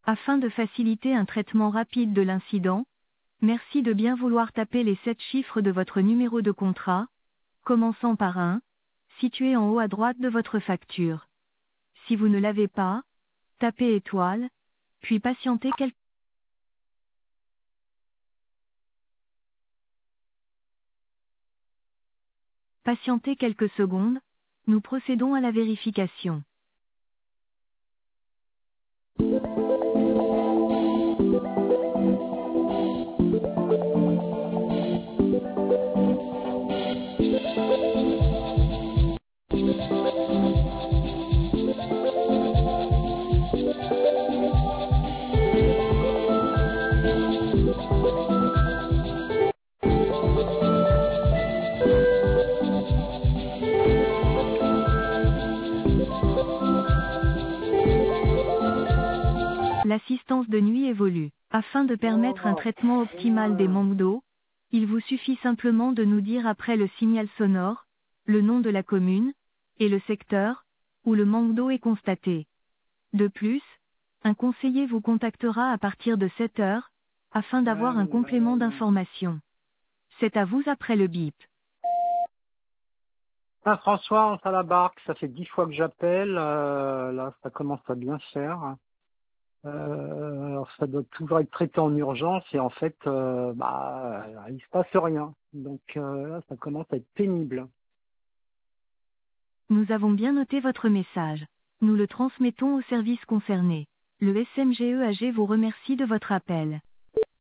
Afin de faciliter un traitement rapide de l'incident, merci de bien vouloir taper les 7 chiffres de votre numéro de contrat, commençant par 1, situé en haut à droite de votre facture. Si vous ne l'avez pas, tapez étoile, puis patientez quelques secondes, nous procédons à la vérification. L'assistance de nuit évolue. Afin de permettre un traitement optimal des manques d'eau, il vous suffit simplement de nous dire après le signal sonore, le nom de la commune, et le secteur, où le manque d'eau est constaté. De plus, un conseiller vous contactera à partir de 7 heures, afin d'avoir un complément d'information. C'est à vous après le bip. Saint-François, on à la barque, ça fait 10 fois que j'appelle, là ça commence à bien faire. Alors ça doit toujours être traité en urgence et en fait, il se passe rien. Donc là, ça commence à être pénible. Nous avons bien noté votre message. Nous le transmettons au service concerné. Le SMGEAG vous remercie de votre appel.